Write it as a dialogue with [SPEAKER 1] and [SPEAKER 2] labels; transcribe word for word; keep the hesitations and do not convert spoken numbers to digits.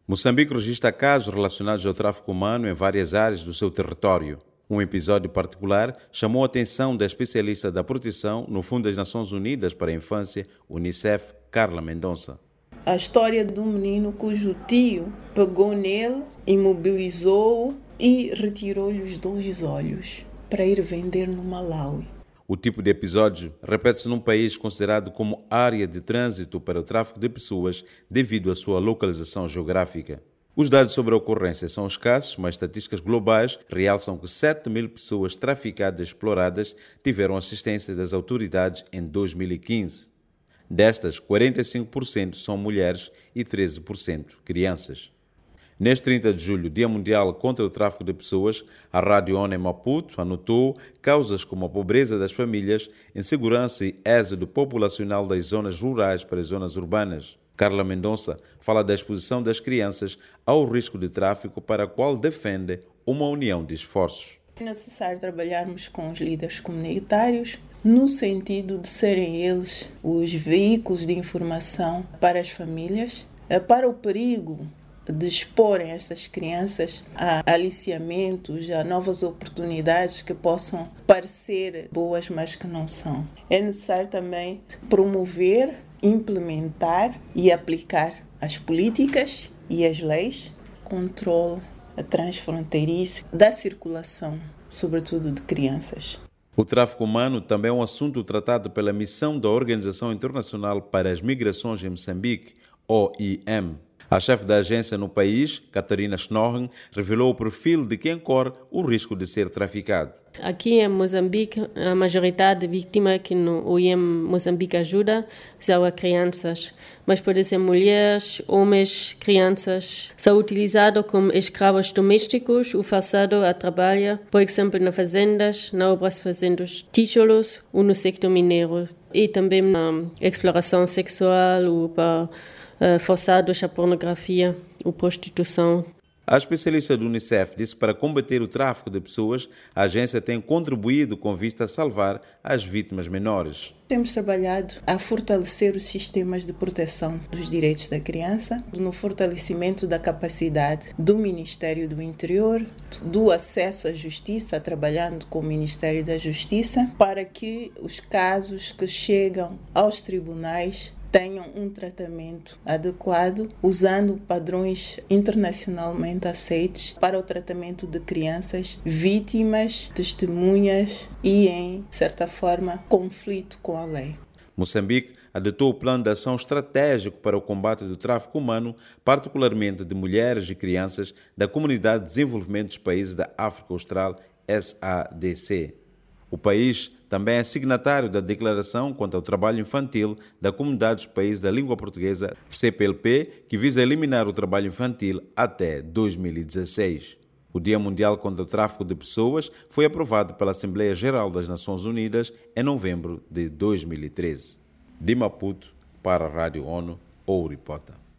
[SPEAKER 1] Moçambique registra casos relacionados ao tráfico humano em várias áreas do seu território. Um episódio particular chamou a atenção da especialista da proteção no Fundo das Nações Unidas para a Infância, Unicef, Carla Mendonça.
[SPEAKER 2] A história de um menino cujo tio pegou nele, imobilizou-o e retirou-lhe os dois olhos para ir vender no Malawi.
[SPEAKER 1] O tipo de episódio repete-se num país considerado como área de trânsito para o tráfico de pessoas devido à sua localização geográfica. Os dados sobre a ocorrência são escassos, mas estatísticas globais realçam que sete mil pessoas traficadas e exploradas tiveram assistência das autoridades em dois mil e quinze. Destas, quarenta e cinco por cento são mulheres e treze por cento crianças. Neste trinta de julho, Dia Mundial contra o Tráfico de Pessoas, a Rádio ONU em Maputo anotou causas como a pobreza das famílias, insegurança e êxodo populacional das zonas rurais para as zonas urbanas. Carla Mendonça fala da exposição das crianças ao risco de tráfico, para a qual defende uma união de esforços.
[SPEAKER 2] É necessário trabalharmos com os líderes comunitários no sentido de serem eles os veículos de informação para as famílias, para o perigo de exporem estas crianças a aliciamentos, a novas oportunidades que possam parecer boas, mas que não são. É necessário também promover, implementar e aplicar as políticas e as leis, controle transfronteiriço da circulação, sobretudo de crianças.
[SPEAKER 1] O tráfico humano também é um assunto tratado pela Missão da Organização Internacional para as Migrações em Moçambique, O I M. A chefe da agência no país, Catarina Schnorren, revelou o perfil de quem corre o risco de ser traficado.
[SPEAKER 3] Aqui em Moçambique, a maioria de vítimas que no O I M Moçambique ajuda são as crianças, mas podem ser mulheres, homens, crianças. São utilizados como escravos domésticos ou forçados a trabalhar, por exemplo, nas fazendas, nas obras fazendo títulos ou no sector mineiro. E também na exploração sexual ou para forçados à pornografia ou prostituição.
[SPEAKER 1] A especialista do Unicef disse que para combater o tráfico de pessoas, a agência tem contribuído com vista a salvar as vítimas menores.
[SPEAKER 2] Temos trabalhado a fortalecer os sistemas de proteção dos direitos da criança, no fortalecimento da capacidade do Ministério do Interior, do acesso à justiça, trabalhando com o Ministério da Justiça, para que os casos que chegam aos tribunais tenham um tratamento adequado, usando padrões internacionalmente aceitos para o tratamento de crianças vítimas, testemunhas e, em certa forma, conflito com a lei.
[SPEAKER 1] Moçambique adotou o plano de ação estratégico para o combate do tráfico humano, particularmente de mulheres e crianças da Comunidade de Desenvolvimento dos Países da África Austral, S A D C. O país também é signatário da Declaração contra o Trabalho Infantil da Comunidade dos Países da Língua Portuguesa, C P L P, que visa eliminar o trabalho infantil até dois mil e dezesseis. O Dia Mundial contra o Tráfico de Pessoas foi aprovado pela Assembleia Geral das Nações Unidas em novembro de dois mil e treze. De Maputo, para a Rádio ONU, Ouro e Pota.